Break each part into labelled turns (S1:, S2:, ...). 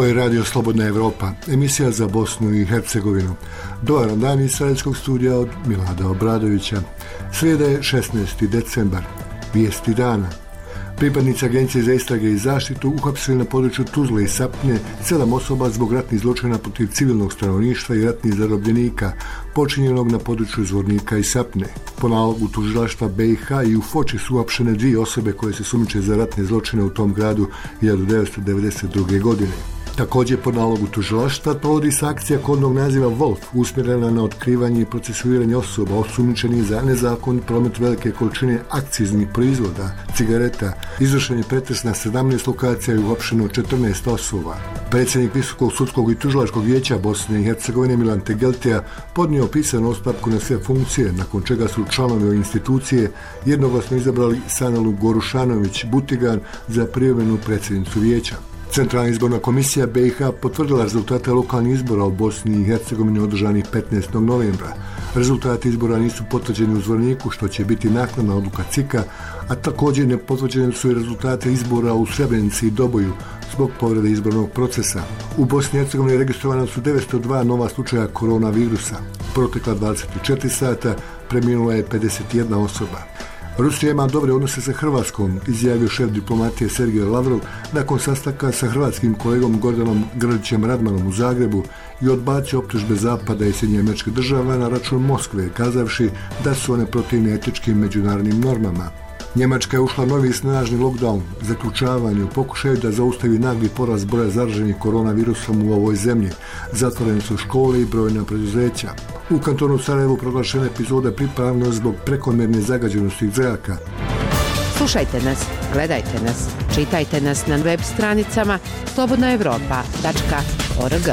S1: Ovo je Radio Slobodna Evropa, emisija za Bosnu i Hercegovinu. Dobar dan iz Sarajevskog studija od Milada Obradovića. Srijeda je 16. decembar. Vijesti dana. Pripadnici Agencije za istrage i zaštitu uhapsili na području Tuzle i Sapnje 7 osoba zbog ratnih zločina protiv civilnog stanovništva i ratnih zarobljenika, počinjenog na području Zvornika i Sapne. Po nalogu tužilaštva BiH i u Foči su uhapšene 2 osobe koje se sumnjiče za ratne zločine u tom gradu 1992. godine. Također po nalogu tužilaštva provodi se akcija kodnog naziva Wolf, usmjerena na otkrivanje i procesuiranje osoba osumnjičenih za nezakonit promet velike količine akciznih proizvoda, cigareta. Izvršen je pretres na 17 lokacija i uhapšeno 14 osoba. Predsjednik Visokog sudskog i tužilačkog vijeća Bosne i Hercegovine Milan Tegeltija podnio pisanu ostavku na sve funkcije, nakon čega su članovi ove institucije jednoglasno izabrali Sanelu Gorušanović-Butigan za privremenu predsjednicu vijeća. Centralna izborna komisija BiH potvrdila rezultate lokalnih izbora u Bosni i Hercegovini održanih 15. novembra. Rezultati izbora nisu potvrđeni u Zvorniku, što će biti naknadna odluka CIK-a, a također ne potvrđeni su i rezultate izbora u Srebrenici i Doboju zbog povrede izbornog procesa. U Bosni i Hercegovini registrovana su 902 nova slučaja koronavirusa. Protekla 24 sata preminula je 51 osoba. Rusija ima dobre odnose sa Hrvatskom, izjavio šef diplomatije Sergej Lavrov nakon sastanka sa hrvatskim kolegom Gordanom Grlićem Radmanom u Zagrebu i odbacio optužbe Zapada i SAD-a na račun Moskve, kazavši da su one protivne etičkim međunarodnim normama. Njemačka je ušla novi snažni lockdown, zaključavanje u pokušaju da zaustavi nagli porast broja zaraženih koronavirusom u ovoj zemlji. Zatvorene su škole i brojna preduzeća. U kantonu Sarajevu proglašena epizoda pripravno zbog prekomjerne zagađenosti zraka.
S2: Slušajte nas, gledajte nas, čitajte nas na web stranicama slobodnaevropa.org.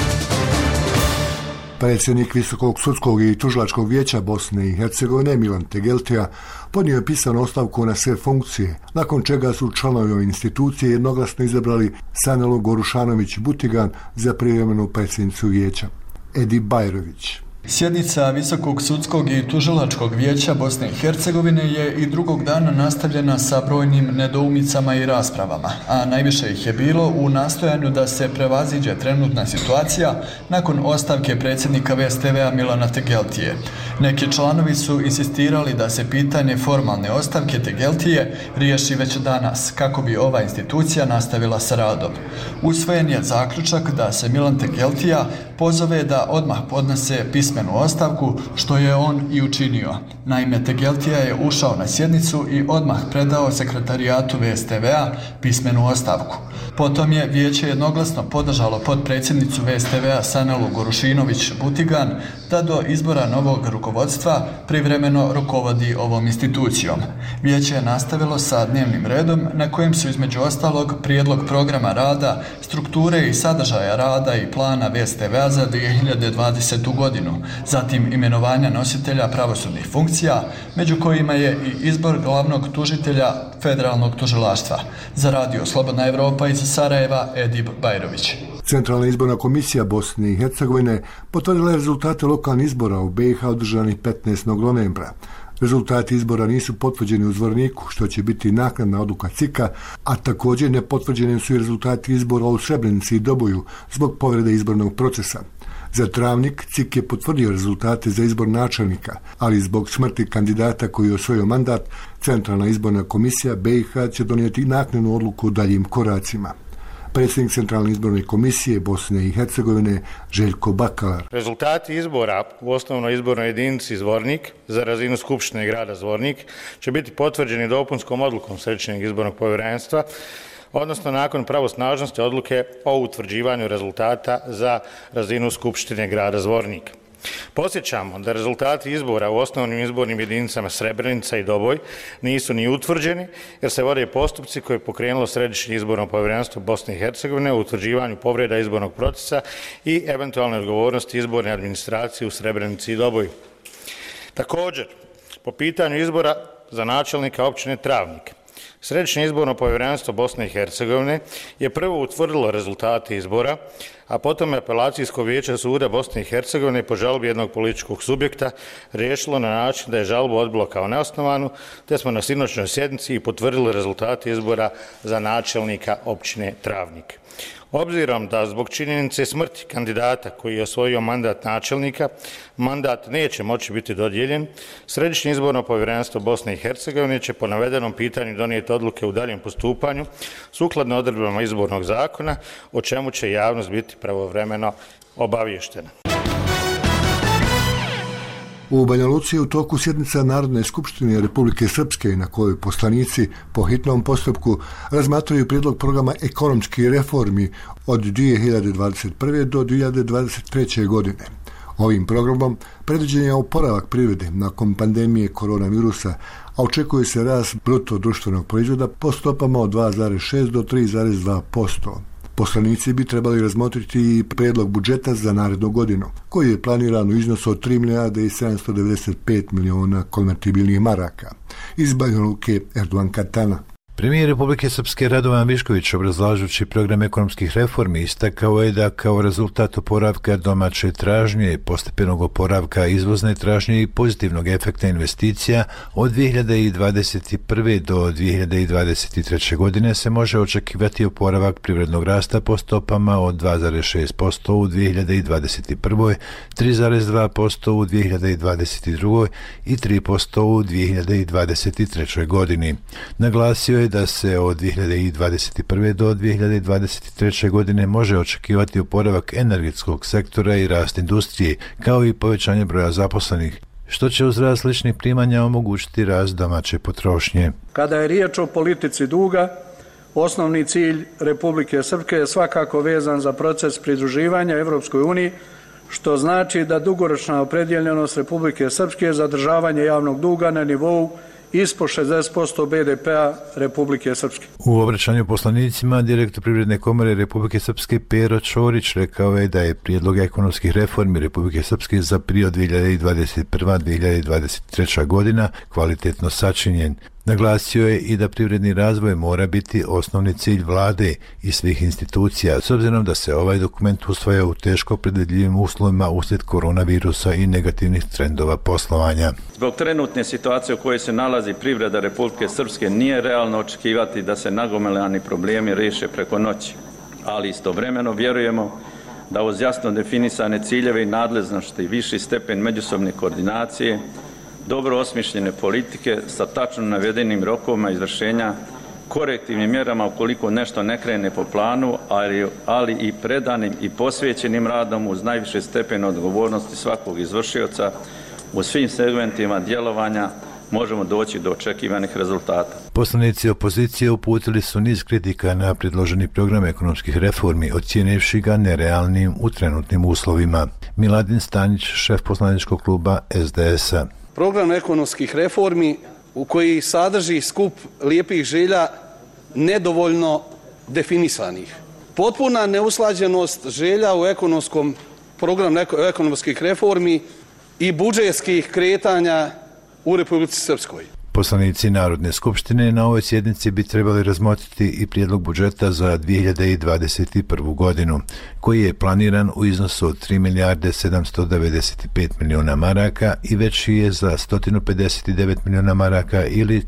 S1: Predsjednik Visokog sudskog i tužilačkog vijeća Bosne i Hercegovine Milan Tegeltija podnio je pisanu ostavku na sve funkcije, nakon čega su članovi ove institucije jednoglasno izabrali Sanelu Gorušanović-Butigan za privremenu predsjednicu vijeća. Edi Bajrović.
S3: Sjednica Visokog sudskog i tužilačkog vijeća Bosne i Hercegovine je i drugog dana nastavljena sa brojnim nedoumicama i raspravama, a najviše ih je bilo u nastojanju da se prevaziđe trenutna situacija nakon ostavke predsjednika VSTV-a Milana Tegeltije. Neki članovi su insistirali da se pitanje formalne ostavke Tegeltije riješi već danas, kako bi ova institucija nastavila sa radom. Usvojen je zaključak da se Milan Tegeltija pozove da odmah podnese pismenu ostavku, što je on i učinio. Naime, Tegeltija je ušao na sjednicu i odmah predao sekretarijatu VSTV-a pismenu ostavku. Potom je vijeće jednoglasno podržalo potpredsjednicu VSTV-a Sanelu Gorušinović-Butigan da do izbora novog rukovodstva privremeno rukovodi ovom institucijom. Vijeće je nastavilo sa dnevnim redom na kojem su između ostalog prijedlog programa rada, strukture i sadržaja rada i plana VSTV-a za 2020. godinu, zatim imenovanja nositelja pravosudnih funkcija, među kojima je i izbor glavnog tužitelja federalnog tužilaštva. Za Radio Slobodna Evropa iz Sarajeva, Edi Bajrović.
S1: Centralna izborna komisija Bosne i Hercegovine potvrdila je rezultate lokalnih izbora u BiH održanih 15. novembra. Rezultati izbora nisu potvrđeni u Zvorniku, što će biti naknadna odluka CIK-a, a također ne potvrđeni su i rezultati izbora u Srebrenici i Doboju zbog povrede izbornog procesa. Za travnik CIK je potvrdio rezultate za izbor načelnika, ali zbog smrti kandidata koji je osvojio mandat, Centralna izborna komisija BiH će donijeti naknadnu odluku o daljim koracima. Predsjednik Centralne izborne komisije Bosne i Hercegovine Željko Bakalar.
S4: Rezultati izbora u osnovnoj izbornoj jedinici Zvornik za razinu Skupštine grada Zvornik će biti potvrđeni dopunskom odlukom Središnjeg izbornog povjerenstva, odnosno nakon pravosnažnosti odluke o utvrđivanju rezultata za razinu Skupštine grada Zvornik. Podsjećamo da rezultati izbora u osnovnim izbornim jedinicama Srebrenica i Doboj nisu ni utvrđeni, jer se vode postupci koje je pokrenulo Središnje izborno povjerenstvo Bosne i Hercegovine u utvrđivanju povreda izbornog procesa i eventualne odgovornosti izborne administracije u Srebrenici i Doboju. Također, po pitanju izbora za načelnika općine Travnik, Središnje izborno povjerenstvo Bosne i Hercegovine je prvo utvrdilo rezultate izbora a potom je apelacijsko vijeće suda Bosne i Hercegovine po žalbi jednog političkog subjekta riješilo na način da je žalbu odbilo kao neosnovanu, te smo na sinoćnoj sjednici i potvrdili rezultate izbora za načelnika općine Travnik. Obzirom da zbog činjenice smrti kandidata koji je osvojio mandat načelnika, mandat neće moći biti dodijeljen, Središnje izborno povjerenstvo Bosne i Hercegovine će po navedenom pitanju donijeti odluke u daljem postupanju sukladno odredbama izbornog zakona, o čemu će javnost biti pravovremeno obaviještena.
S1: U Banja Luci je u toku sjednica Narodne skupštine Republike Srpske na kojoj poslanici po hitnom postupku razmatraju prijedlog programa ekonomskih reformi od 2021. do 2023. godine. Ovim programom predviđen je oporavak privrede nakon pandemije koronavirusa, a očekuje se rast bruto društvenog proizvoda po stopama od 2,6 do 3,2%. Poslanici bi trebali razmotriti i prijedlog budžeta za narednu godinu, koji je planiran u iznosu od 3 milijarde i 795 miliona konvertibilnih maraka. Iz Banja Luke, Erdogan Katana.
S5: Premijer Republike Srpske Radovan Višković, obrazlažući program ekonomskih reformi, istakao je da kao rezultat oporavka domaće tražnje, postepenog oporavka izvozne tražnje i pozitivnog efekta investicija od 2021. do 2023. godine se može očekivati oporavak privrednog rasta po stopama od 2,6% u 2021., 3,2% u 2022. i 3% u 2023. godini. Naglasio je da se od 2021. do 2023. godine može očekivati oporavak energetskog sektora i rast industrije, kao i povećanje broja zaposlenih, što će uz rast ličnih primanja omogućiti rast domaće potrošnje.
S6: Kada je riječ o politici duga, osnovni cilj Republike Srpske je svakako vezan za proces pridruživanja Evropskoj uniji, što znači da dugoročna opredjeljenost Republike Srpske je zadržavanje javnog duga na nivou ispod 60% BDP-a Republike Srpske.
S5: U obraćanju poslanicima direktor Privredne komore Republike Srpske Pero Čorić rekao je da je prijedlog ekonomskih reformi Republike Srpske za period 2021-2023. godina kvalitetno sačinjen. Naglasio je i da privredni razvoj mora biti osnovni cilj vlade i svih institucija, s obzirom da se ovaj dokument usvaja u teško predvidljivim uslovima uslijed koronavirusa i negativnih trendova poslovanja.
S7: Zbog trenutne situacije u kojoj se nalazi privreda Republike Srpske nije realno očekivati da se nagomilani problemi riješe preko noći, ali istovremeno vjerujemo da uz jasno definisane ciljeve i nadležnosti, viši stepen međusobne koordinacije, dobro osmišljene politike sa tačno navedenim rokovima izvršenja, korektivnim mjerama ukoliko nešto ne krene po planu, ali i predanim i posvećenim radom uz najviše stepen odgovornosti svakog izvršioca u svim segmentima djelovanja možemo doći do očekivanih rezultata.
S5: Poslanici opozicije uputili su niz kritika na predloženi program ekonomskih reformi, ocijenivši ga nerealnim u trenutnim uslovima. Miladin Stanić, šef poslaničkog kluba SDS-a.
S6: Program ekonomskih reformi u koji sadrži skup lijepih želja nedovoljno definisanih. Potpuna neusklađenost želja u programu ekonomskih reformi i budžetskih kretanja u Republici Srpskoj.
S5: Poslanici Narodne skupštine na ovoj sjednici bi trebali razmotriti i prijedlog budžeta za 2021. godinu, koji je planiran u iznosu od 3 milijarde 795 miliona maraka i veći je za 159 miliona maraka ili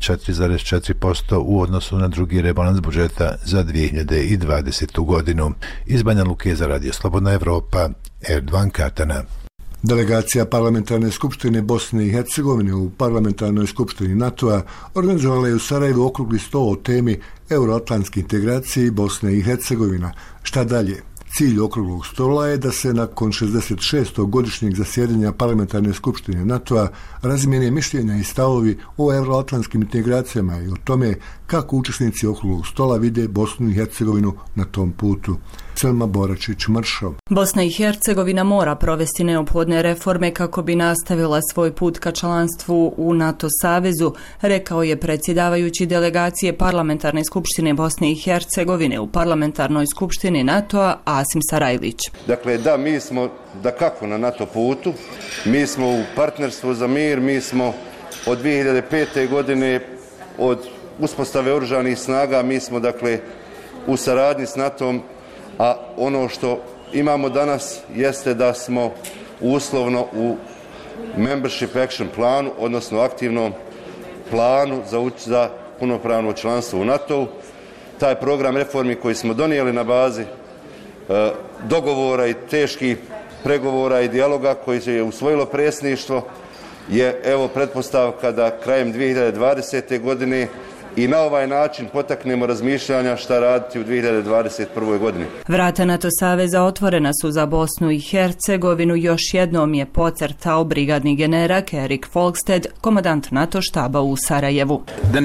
S5: 4,4% u odnosu na drugi rebalans budžeta za 2020. godinu. Iz Banja Luke za Radio Slobodna Evropa, Erdogan Katana.
S1: Delegacija Parlamentarne skupštine Bosne i Hercegovine u Parlamentarnoj skupštini NATO-a organizovala je u Sarajevu okrugli sto o temi euroatlantske integracije Bosne i Hercegovina. Šta dalje? Cilj okruglog stola je da se nakon 66. godišnjeg zasjedanja Parlamentarne skupštine NATO-a razmijene mišljenja i stavovi o euroatlantskim integracijama i o tome kako učesnici okruglog stola vide Bosnu i Hercegovinu na tom putu. Selma Boračić-Mršov.
S8: Bosna i Hercegovina mora provesti neophodne reforme kako bi nastavila svoj put ka članstvu u NATO savezu, rekao je predsjedavajući delegacije Parlamentarne skupštine Bosne i Hercegovine u Parlamentarnoj skupštini NATO-a Asim Sarajlić.
S9: Dakle, da, mi smo dakako na NATO putu, mi smo u partnerstvu za mir, mi smo od 2005. godine, od uspostave oružanih snaga, mi smo dakle u saradnji s NATO-om, a ono što imamo danas jeste da smo uslovno u Membership Action planu, odnosno aktivnom planu za punopravno članstvo u NATO-u. Taj program reformi koji smo donijeli na bazi dogovora i teških pregovora i dijaloga koji je usvojilo predsjedništvo je evo pretpostavka da krajem 2020. godine i na ovaj način potaknemo razmišljanja šta raditi u 2021. godini.
S8: Vrata NATO saveza otvorena su za Bosnu i Hercegovinu, još jednom je podcrtao brigadni general Erik Folksted, komandant NATO štaba u Sarajevu.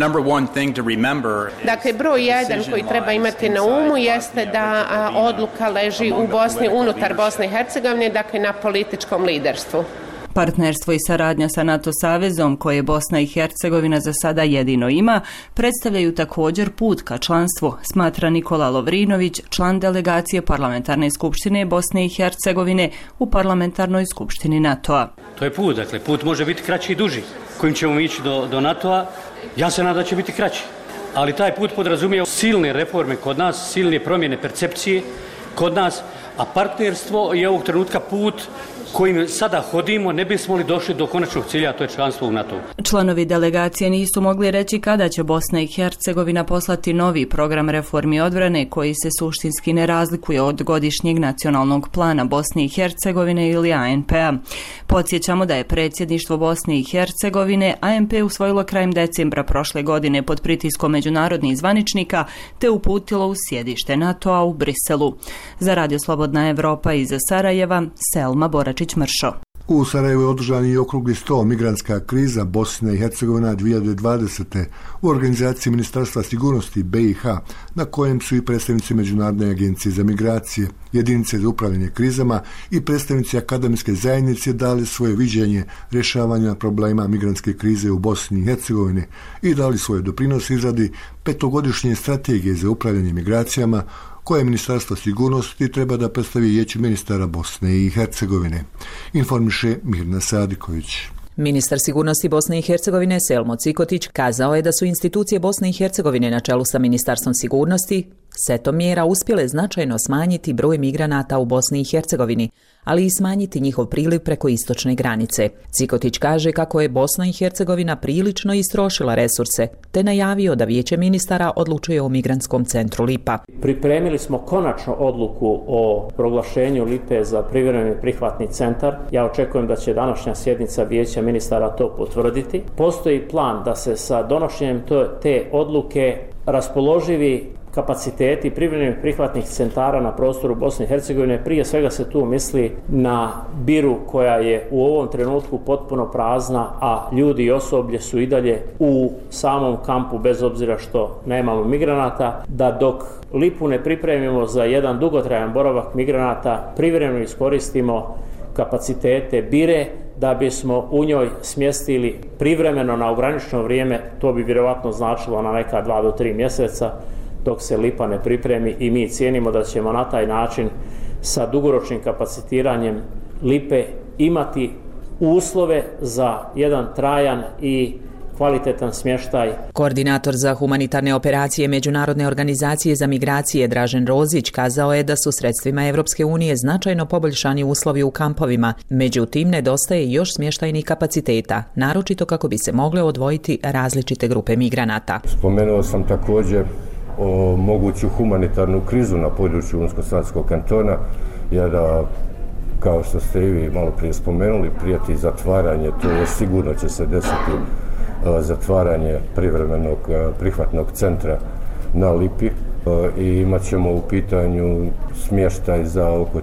S2: Dakle, broj jedan koji treba imati na umu jeste da odluka leži u Bosni, unutar Bosne i Hercegovine, dakle na političkom liderstvu.
S8: Partnerstvo i saradnja sa NATO savezom, koje Bosna i Hercegovina za sada jedino ima, predstavljaju također put ka članstvu, smatra Nikola Lovrinović, član delegacije Parlamentarne skupštine Bosne i Hercegovine u Parlamentarnoj skupštini NATO-a.
S10: To je put, dakle, put može biti kraći i duži. Kojim ćemo ići do NATO-a, ja se nadam da će biti kraći. Ali taj put podrazumije silne reforme kod nas, silne promjene percepcije kod nas, a partnerstvo je ovog trenutka put kojim sada hodimo, ne bismo li došli do konačnog cilja, to je članstvo u NATO.
S8: Članovi delegacije nisu mogli reći kada će Bosna i Hercegovina poslati novi program reformi odbrane koji se suštinski ne razlikuje od godišnjeg nacionalnog plana Bosne i Hercegovine ili ANP-a. Podsjećamo da je predsjedništvo Bosne i Hercegovine ANP usvojilo krajem decembra prošle godine pod pritiskom međunarodnih zvaničnika te uputilo u sjedište NATO-a u Briselu. Za Radio Slobodna Evropa iz Sarajeva, Selma Boračić-Mršo.
S1: U Sarajevu je održan i okrugli sto migrantska kriza Bosne i Hercegovina 2020. u organizaciji Ministarstva sigurnosti BiH, na kojem su i predstavnici Međunarodne agencije za migracije, jedinice za upravljanje krizama i predstavnici akademske zajednice dali svoje viđenje rješavanja problema migrantske krize u Bosni i Hercegovini i dali svoj doprinos izradi petogodišnje strategije za upravljanje migracijama koje Ministarstvo sigurnosti treba da predstavi Vijeću ministara Bosne i Hercegovine, informiše Mirna Sadiković.
S11: Ministar sigurnosti Bosne i Hercegovine Selmo Cikotić kazao je da su institucije Bosne i Hercegovine na čelu sa Ministarstvom sigurnosti setom mjera uspjele značajno smanjiti broj migranata u Bosni i Hercegovini, ali i smanjiti njihov priliv preko istočne granice. Cikotić kaže kako je Bosna i Hercegovina prilično istrošila resurse, te najavio da Vijeće ministara odlučuje o migrantskom centru Lipa.
S12: Pripremili smo konačno odluku o proglašenju Lipe za privremeni prihvatni centar. Ja očekujem da će današnja sjednica Vijeća ministara to potvrditi. Postoji plan da se sa donošenjem te odluke raspoloživi kapaciteti privremenih prihvatnih centara na prostoru Bosne i Hercegovine. Prije svega se tu misli na Biru koja je u ovom trenutku potpuno prazna, a ljudi i osoblje su i dalje u samom kampu bez obzira što nemamo migranata, da dok Lipu ne pripremimo za jedan dugotrajan boravak migranata, privremeno iskoristimo kapacitete Bire da bismo u njoj smjestili privremeno na ograničeno vrijeme, to bi vjerovatno značilo na neka 2 do 3 mjeseca, dok se Lipa ne pripremi, i mi cijenimo da ćemo na taj način sa dugoročnim kapacitiranjem Lipe imati uslove za jedan trajan i kvalitetan smještaj.
S11: Koordinator za humanitarne operacije Međunarodne organizacije za migracije Dražen Rozić kazao je da su sredstvima Evropske unije značajno poboljšani uslovi u kampovima, međutim nedostaje još smještajnih kapaciteta, naročito kako bi se mogle odvojiti različite grupe migranata.
S13: Spomenuo sam također o moguću humanitarnu krizu na području Unsko-Sanskog kantona, jer kao što ste i vi malo prije spomenuli, prijeti zatvaranje, to je sigurno će se desiti zatvaranje privremenog prihvatnog centra na Lipi i imat ćemo u pitanju smještaj za oko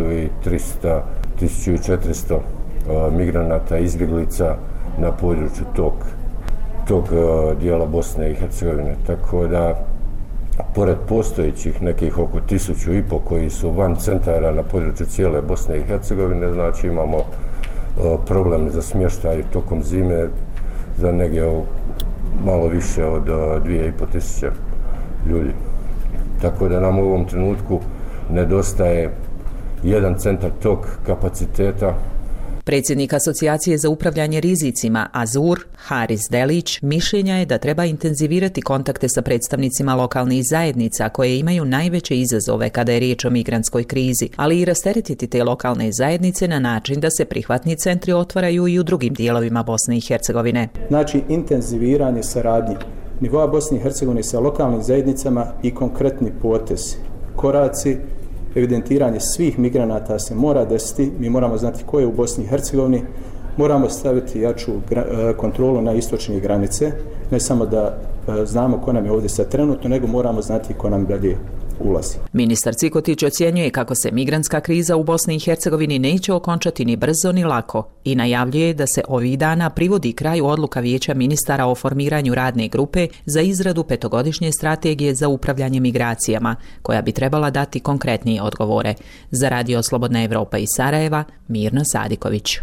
S13: 1300-1400 migranata, izbjeglica na području tog dijela Bosne i Hercegovine. Tako da, pored postojećih nekih oko 1500 koji su van centara na području cijele Bosne i Hercegovine, znači imamo problem za smještaj tokom zime za negdje malo više od 2500 ljudi. Tako da nam u ovom trenutku nedostaje jedan centar tog kapaciteta
S11: Predsjednik Asocijacije za upravljanje rizicima Azur, Haris Delić, mišljenja je da treba intenzivirati kontakte sa predstavnicima lokalnih zajednica koje imaju najveće izazove kada je riječ o migrantskoj krizi, ali i rasteretiti te lokalne zajednice na način da se prihvatni centri otvaraju i u drugim dijelovima Bosne i Hercegovine.
S14: Znači, intenziviranje saradnje nivoa Bosne i Hercegovine sa lokalnim zajednicama i konkretni potez, koraci, evidentiranje svih migranata se mora desiti, mi moramo znati ko je u Bosni i Hercegovini, moramo staviti jaču kontrolu na istočne granice, ne samo da znamo ko nam je ovdje sad trenutno, nego moramo znati ko nam dalje ulazi.
S11: Ministar Cikotić ocjenjuje kako se migrantska kriza u Bosni i Hercegovini neće okončati ni brzo ni lako i najavljuje da se ovih dana privodi kraju odluka Vijeća ministara o formiranju radne grupe za izradu 5-godišnje strategije za upravljanje migracijama, koja bi trebala dati konkretnije odgovore. Za Radio Slobodna Evropa iz Sarajeva, Mirna Sadiković.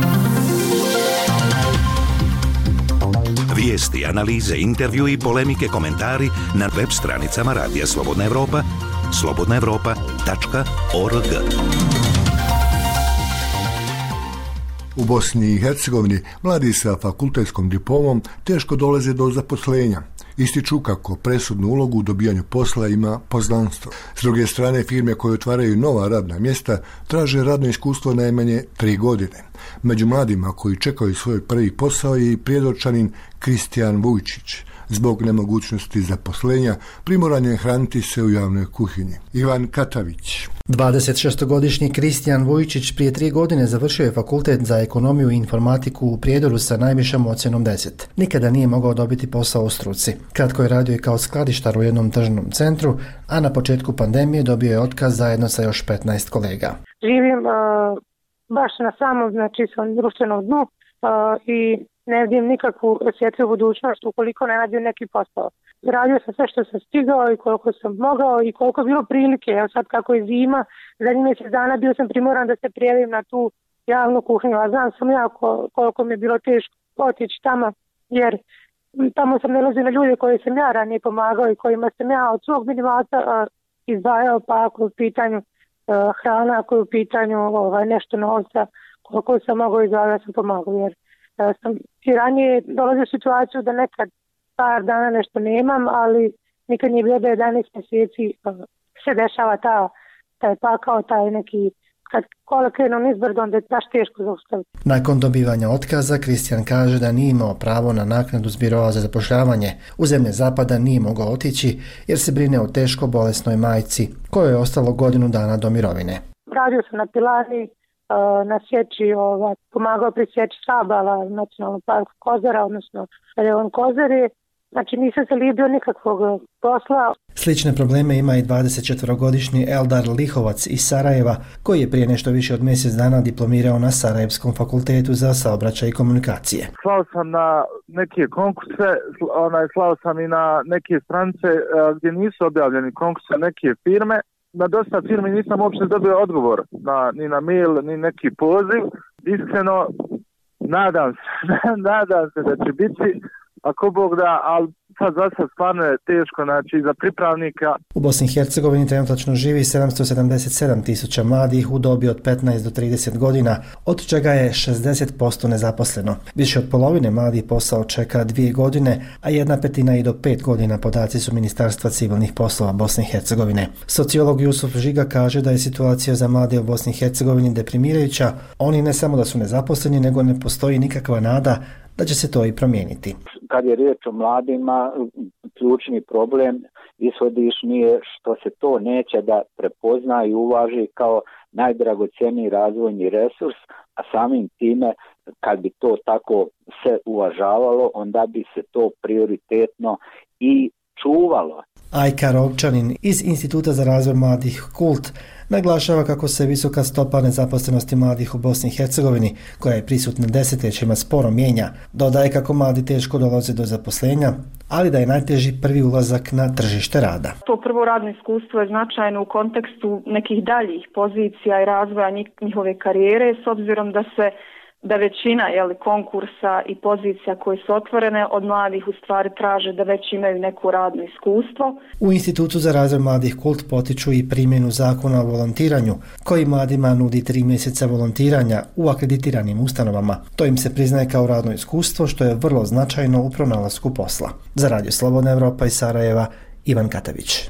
S15: Vijesti, analize, intervju i polemike, komentari na web stranicama Radija Slobodna Evropa, slobodnaevropa.org.
S1: U Bosni i Hercegovini mladi sa fakultetskom diplomom teško dolaze do zaposlenja. Ističu kako presudnu ulogu u dobijanju posla ima poznanstvo. S druge strane, firme koje otvaraju nova radna mjesta traže radno iskustvo najmanje 3 godine. Među mladima koji čekaju svoj prvi posao je i Prijedorčanin Kristijan Vujčić. Zbog nemogućnosti zaposlenja primoran je hraniti se u javnoj kuhinji. Ivan Katavić.
S16: 26-godišnji Kristijan Vujčić prije 3 godine završio je fakultet za ekonomiju i informatiku u Prijedoru sa najvišom ocjenom 10. Nikada nije mogao dobiti posao u struci. Kratko je radio i kao skladištar u jednom tržnom centru, a na početku pandemije dobio je otkaz zajedno sa još 15 kolega.
S17: Živim baš na samom, svom društvenom dnu i ne vidim nikakvu svjetlu budućnost ukoliko ne nađem neki posao. Radio sam sve što sam stigao i koliko sam mogao i koliko je bilo prilike. Evo sad kako je zima, zadnjih mjesec dana bio sam primoran da se prijavim na tu javnu kuhinju. A znam sam ja koliko mi je bilo teško otići tamo, jer tamo sam nalazio na ljude koje sam ja ranije pomagao i kojima sam ja od svog minimalca izdvajao, pa ako je u pitanju hrana, ako je u pitanju nešto novca, koliko sam mogao izdvajao, ja sam pomagao, jer sam i ranije dolazio u situaciju da nekad par dana nešto nemam, ali nikad nije bilo da 11 mjeseci se dešava taj pakao, taj neki, kad kola krenu nizbrdo, onda je baš teško zaustaviti.
S16: Nakon dobivanja otkaza, Kristijan kaže da nije imao pravo na naknadu s biroa za zapošljavanje. U zemlje zapada nije mogao otići jer se brine o teško bolesnoj majci, kojoj je ostalo godinu dana do mirovine.
S17: Radio sam na pilani, na sječi, pomagao pri sječi stabala Nacionalnog parka Kozara, odnosno Reon Kozari. Znači nisam se libio nikakvog posla.
S16: Slične probleme ima i 24-godišnji Eldar Lihovac iz Sarajeva, koji je prije nešto više od mjesec dana diplomirao na Sarajevskom fakultetu za saobraćaj i komunikacije.
S18: Slao sam na neke konkurse, slao sam i na neke stranice gdje nisu objavljeni konkurse, neke firme. Na dosta firmi nisam uopće dobio odgovor ni na mail, ni neki poziv. Iskreno, nadam se da će biti, ako Bog da, ali sad za sad stvarno je teško, za pripravnika.
S16: U Bosni i Hercegovini trenutačno živi 777.000 mladih u dobi od 15 do 30 godina, od čega je 60% nezaposleno. Više od polovine mladih posao čeka 2 godine, a 1/5 i do 5 godina, podaci su Ministarstva civilnih poslova Bosne i Hercegovine. Sociolog Jusuf Žiga kaže da je situacija za mlade u Bosni i Hercegovini deprimirajuća. Oni ne samo da su nezaposleni, nego ne postoji nikakva nada da će se to i promijeniti.
S19: Kad je riječ o mladima, ključni problem ishodišni je što se to neće da prepozna i uvaži kao najdragocjeniji razvojni resurs, a samim time kad bi to tako se uvažavalo, onda bi se to prioritetno i čuvalo.
S16: Ajka Rovčanin iz Instituta za razvoj mladih Kult naglašava kako se visoka stopa nezaposlenosti mladih u Bosni i Hercegovini, koja je prisutna desetljećima, sporo mijenja. Dodaje kako mladi teško dolaze do zaposlenja, ali da je najteži prvi ulazak na tržište rada.
S20: To prvo radno iskustvo je značajno u kontekstu nekih daljih pozicija i razvoja njihove karijere, s obzirom da se da većina konkursa i pozicija koje su otvorene od mladih u stvari traže da već imaju neko radno iskustvo.
S16: U Institutu za razvoj mladih Kult potiču i primjenu zakona o volontiranju, koji mladima nudi 3 mjeseca volontiranja u akreditiranim ustanovama. To im se priznaje kao radno iskustvo, što je vrlo značajno u pronalasku posla. Za Radio Slobodna Evropa iz Sarajeva, Ivan Katavić.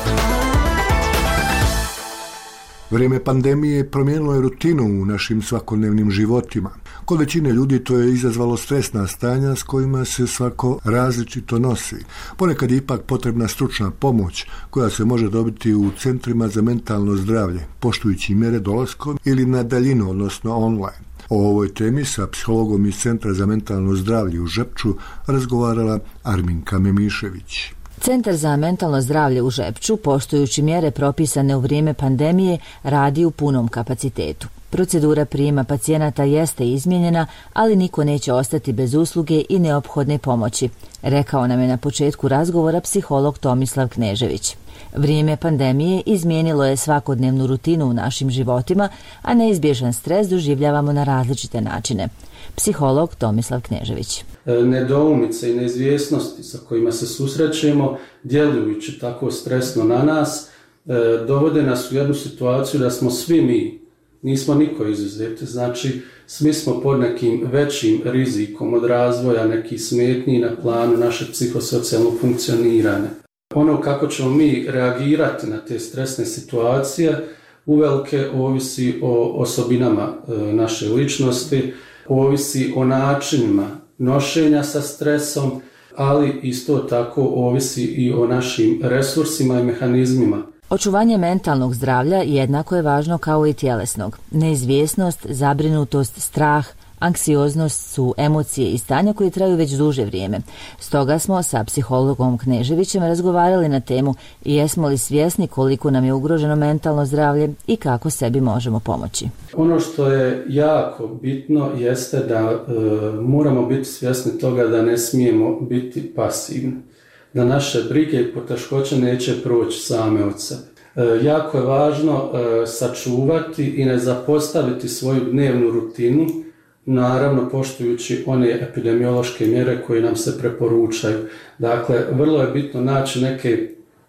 S1: Vrijeme pandemije promijenilo je rutinu u našim svakodnevnim životima. Kod većine ljudi to je izazvalo stresna stanja s kojima se svako različito nosi. Ponekad je ipak potrebna stručna pomoć koja se može dobiti u centrima za mentalno zdravlje, poštujući mjere dolaskom ili na daljinu, odnosno online. O ovoj temi sa psihologom iz Centra za mentalno zdravlje u Žepču razgovarala Arminka Memišević.
S21: Centar za mentalno zdravlje u Žepču, poštujući mjere propisane u vrijeme pandemije, radi u punom kapacitetu. Procedura prijema pacijenata jeste izmijenjena, ali niko neće ostati bez usluge i neophodne pomoći, rekao nam je na početku razgovora psiholog Tomislav Knežević. Vrijeme pandemije izmijenilo je svakodnevnu rutinu u našim životima, a neizbježan stres doživljavamo na različite načine. Psiholog Tomislav Knežević.
S22: Nedoumice i neizvjesnosti sa kojima se susrećemo, djelujući tako stresno na nas, dovode nas u jednu situaciju da smo svi mi, nismo niko izuzeti, znači svi smo pod nekim većim rizikom od razvoja nekih smetnji na planu našeg psihosocijalnog funkcioniranja. Ono kako ćemo mi reagirati na te stresne situacije uvelike ovisi o osobinama naše ličnosti, ovisi o načinima nošenja sa stresom, ali isto tako ovisi i o našim resursima i mehanizmima.
S21: Očuvanje mentalnog zdravlja jednako je važno kao i tjelesnog. Neizvjesnost, zabrinutost, strah, anksioznost su emocije i stanja koje traju već duže vrijeme. Stoga smo sa psihologom Kneževićem razgovarali na temu jesmo li svjesni koliko nam je ugroženo mentalno zdravlje i kako sebi možemo pomoći.
S22: Ono što je jako bitno jeste da moramo biti svjesni toga da ne smijemo biti pasivni. Da naše brige i poteškoće neće proći same od sebe. Jako je važno sačuvati i ne zapostaviti svoju dnevnu rutinu, naravno poštujući one epidemiološke mjere koje nam se preporučaju. Dakle, vrlo je bitno naći neke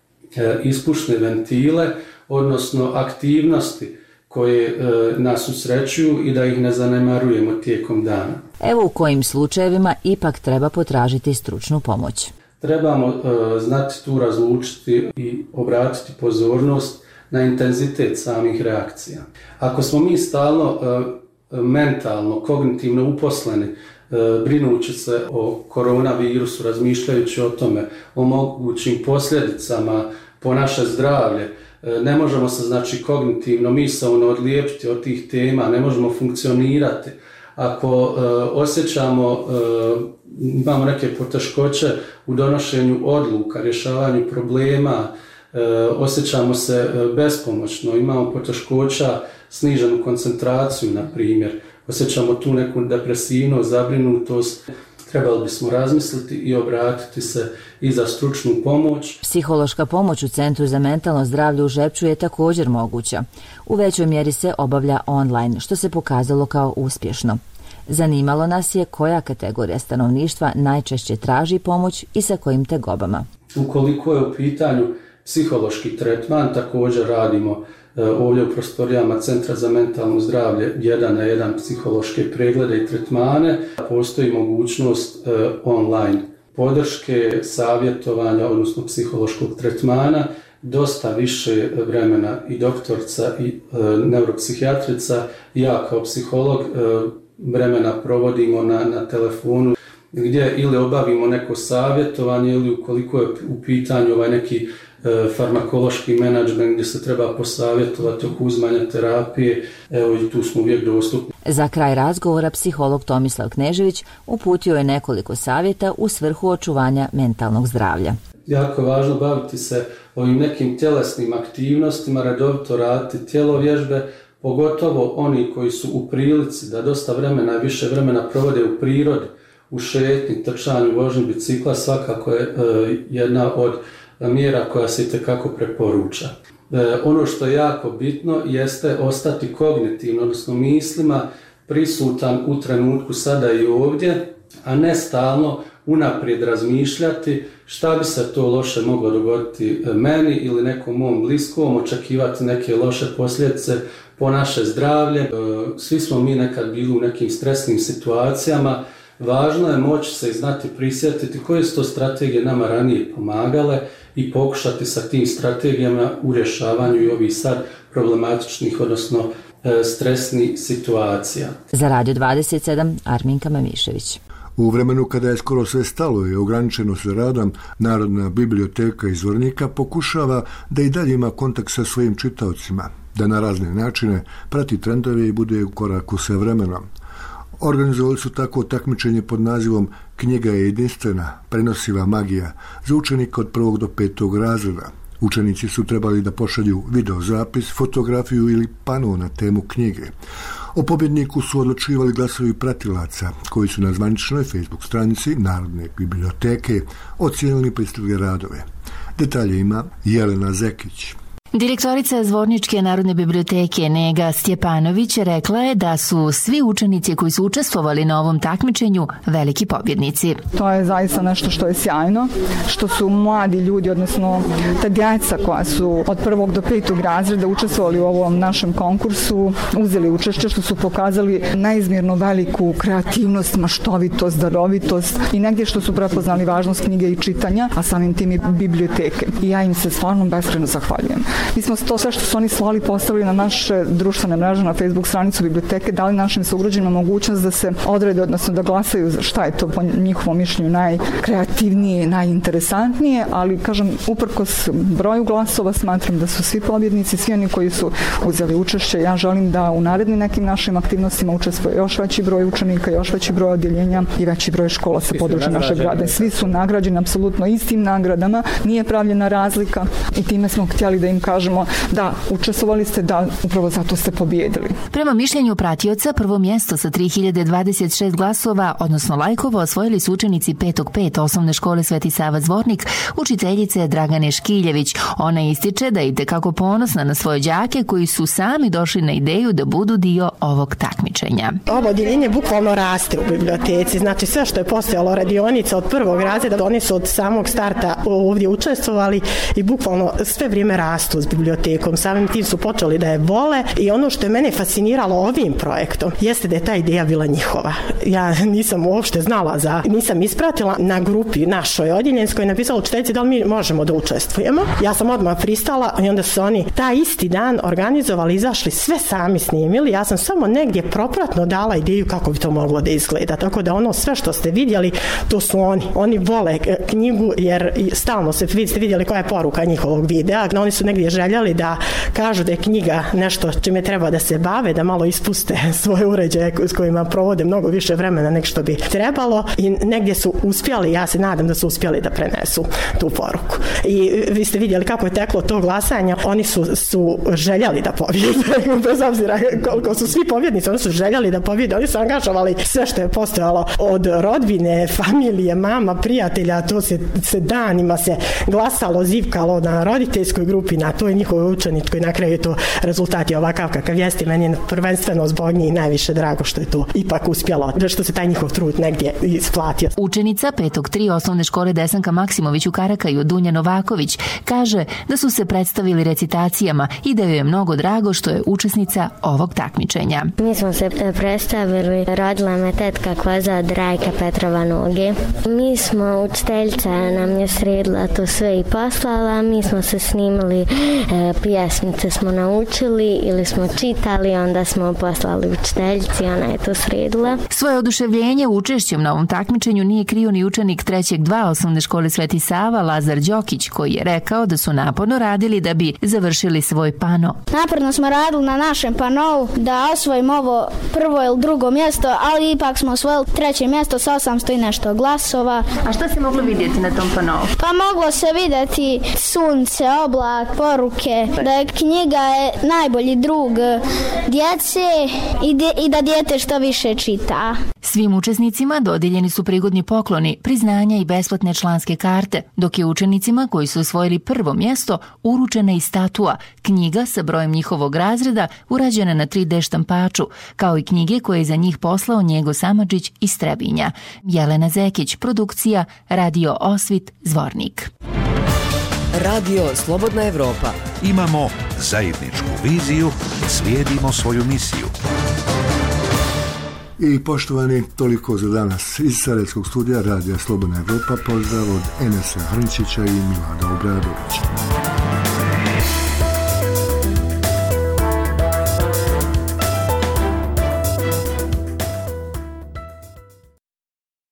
S22: ispušne ventile, odnosno aktivnosti koje nas usrećuju i da ih ne zanemarujemo tijekom dana.
S21: Evo u kojim slučajevima ipak treba potražiti stručnu pomoć.
S22: Trebamo znati tu razlučiti i obratiti pozornost na intenzitet samih reakcija. Ako smo mi stalno mentalno, kognitivno uposleni, brinući se o koronavirusu, razmišljajući o tome, o mogućim posljedicama po naše zdravlje, ne možemo se znači kognitivno, misaono odlijepiti od tih tema, ne možemo funkcionirati. Ako osjećamo, imamo neke poteškoće u donošenju odluka, rješavanju problema, osjećamo se bespomoćno, imamo poteškoća, sniženu koncentraciju, na primjer, osjećamo tu neku depresivnost, zabrinutost, trebali bismo razmisliti i obratiti se i za stručnu pomoć.
S21: Psihološka pomoć u Centru za mentalno zdravlje u Žepču je također moguća. U većoj mjeri se obavlja online, što se pokazalo kao uspješno. Zanimalo nas je koja kategorija stanovništva najčešće traži pomoć i sa kojim tegobama.
S22: Ukoliko je u pitanju psihološki tretman, također radimo ovdje u prostorijama Centra za mentalno zdravlje 1:1 psihološke preglede i tretmane. Postoji mogućnost online podrške, savjetovanja, odnosno psihološkog tretmana. Dosta više vremena i doktorca i neuropsihijatrica i ja kao psiholog vremena provodimo na telefonu gdje ili obavimo neko savjetovanje ili ukoliko je u pitanju neki farmakološki menadžment gdje se treba posavjetovati oko uzimanja terapije, evo i tu smo uvijek dostupni.
S21: Za kraj razgovora psiholog Tomislav Knežević uputio je nekoliko savjeta u svrhu očuvanja mentalnog zdravlja.
S22: Jako je važno baviti se ovim nekim tjelesnim aktivnostima, redovito raditi tjelovježbe, pogotovo oni koji su u prilici da dosta vremena, više vremena provode u prirodi, u šetnji, trčanju, vožnji bicikla, svakako je jedna od mjera koja se itekako preporuča. Ono što je jako bitno jeste ostati kognitivno, odnosno mislima prisutan u trenutku sada i ovdje, a ne stalno unaprijed razmišljati šta bi se to loše moglo dogoditi meni ili nekom mom bliskom, očekivati neke loše posljedice po naše zdravlje. Svi smo mi nekad bili u nekim stresnim situacijama. Važno je moći se i znati prisjetiti koje su to strategije nama ranije pomagale i pokušati sa tim strategijama u rješavanju i ovih sad problematičnih, odnosno stresnih situacija.
S21: Za Radio 27, Arminka Mamišević.
S1: U vremenu kada je skoro sve stalo i ograničeno sa radom, Narodna biblioteka iz Zvornika pokušava da i dalje ima kontakt sa svojim čitaocima, da na razne načine prati trendove i bude u koraku sa vremenom. Organizovali su tako takmičenje pod nazivom Knjiga je jedinstvena, prenosiva magija za učenika od 1. do 5. razreda. Učenici su trebali da pošalju videozapis, fotografiju ili pano na temu knjige. O pobjedniku su odlučivali glasovi pratilaca, koji su na zvaničnoj Facebook stranici Narodne biblioteke ocijenili pristigli radove. Detalje ima Jelena Zekić.
S3: Direktorica Zvorničke Narodne biblioteke Nega Stjepanović rekla je da su svi učenici koji su učestvovali na ovom takmičenju veliki pobjednici.
S4: To je zaista nešto što je sjajno, što su mladi ljudi, odnosno ta djeca koja su od 1. do 5. razreda učestvovali u ovom našem konkursu, uzeli učešće, što su pokazali neizmjerno veliku kreativnost, maštovitost, darovitost i negdje što su prepoznali važnost knjige i čitanja, a samim tim i biblioteke. I ja im se stvarno beskrajno zahvaljujem. Mi smo to sve što su oni slali postavili na naše društvene mreže, na Facebook stranicu biblioteke, dali našim sugrađanima mogućnost da se odrede, odnosno da glasaju za šta je to po njihovom mišljenju najkreativnije, najinteresantnije, ali kažem, uprkos broju glasova smatram da su svi pobjednici, svi oni koji su uzeli učešće. Ja želim da u narednim nekim našim aktivnostima učestvuje još veći broj učenika, još veći broj odjeljenja i veći broj škola sa područja našeg grada. Svi su nagrađeni apsolutno istim nagradama, nije pravljena razlika i time smo htjeli da im kažemo da učestvovali ste, da upravo zato ste pobijedili.
S3: Prema mišljenju pratioca, prvo mjesto sa 3026 glasova, odnosno lajkova, osvojili su učenici 5.5 osnovne škole Sveti Sava Zvornik, učiteljice Dragane Škiljević. Ona ističe da je itekako ponosna na svoje đake koji su sami došli na ideju da budu dio ovog takmičenja.
S23: Ovo odjeljenje bukvalno raste u biblioteci, znači sve što je postojalo radionica od 1. razreda, oni su od samog starta ovdje učestvovali i bukvalno sve vrijeme rastu s bibliotekom. Samim tim su počeli da je vole i ono što je mene fasciniralo ovim projektom jeste da je ta ideja bila njihova. Ja nisam uopšte znala nisam ispratila na grupi našoj odjeljenskoj, napisala učiteljici da li mi možemo da učestvujemo. Ja sam odmah pristala i onda su oni taj isti dan organizovali, izašli, sve sami snimili. Ja sam samo negdje propratno dala ideju kako bi to moglo da izgleda. Tako da ono sve što ste vidjeli, to su oni. Oni vole knjigu jer stalno ste vidjeli koja je poruka njihovog videa. Oni su negdje željeli da kažu da je knjiga nešto čime treba da se bave, da malo ispuste svoje uređaje s kojima provode mnogo više vremena nego što bi trebalo i negdje su uspjeli, ja se nadam da su uspjeli da prenesu tu poruku. I vi ste vidjeli kako je teklo to glasanje, oni su željeli da pobjede, bez obzira koliko su svi pobjednici, oni su željeli da pobjede, oni su angažovali sve što je postojalo od rodbine, familije, mama, prijatelja, to se danima se glasalo, zivkalo na roditeljskoj grupi, na toj njihovoj učeničkoj, na kraju je to rezultat je ovakav kakav jeste. Meni je prvenstveno zbog njih najviše drago što je to ipak uspjelo, što se taj njihov trud negdje isplatio.
S3: Učenica 5.3 osnovne škole Desanka Maksimović u Karakaju, Dunja Novaković, kaže da su se predstavili recitacijama i da joj je mnogo drago što je učesnica ovog takmičenja.
S24: Mi smo se predstavili, rodila me tetka koza Drajka Petrova Noge. Mi smo, učiteljica nam je sredila to sve i poslala, mi smo se snimili, pjesmice smo naučili ili smo čitali, onda smo poslali učiteljici, ona je to sredila.
S3: Svoje oduševljenje učešćem na ovom takmičenju nije krio ni učenik 3.2 osnovne škole Sveti Sava, Lazar Đokić, koji je rekao da su naporno radili da bi završili svoj pano.
S25: Naporno smo radili na našem panovu da osvojimo ovo prvo ili drugo mjesto, ali ipak smo osvojili 3. mjesto sa 800 i nešto glasova.
S3: A što se moglo vidjeti na tom panovu?
S25: Pa moglo se vidjeti sunce, oblak, poruke, da je knjiga najbolji drug djece i da dijete što više čita.
S3: Svim učesnicima dodijeljeni su prigodni pokloni, priznanja i besplatne članske karte, dok je učenicima koji su osvojili prvo mjesto uručena i statua, knjiga sa brojem njihovog razreda urađena na 3D štampaču, kao i knjige koje je za njih poslao Njego Samardžić iz Trebinja. Jelena Zekić, produkcija, Radio Osvit, Zvornik.
S2: Radio Slobodna Evropa.
S15: Imamo zajedničku viziju, slijedimo svoju misiju.
S1: I poštovani, toliko za danas. Iz Sarajevskog studija Radija Slobodna Evropa pozdrav od Enesa Hrnčića i Milada Obradovića.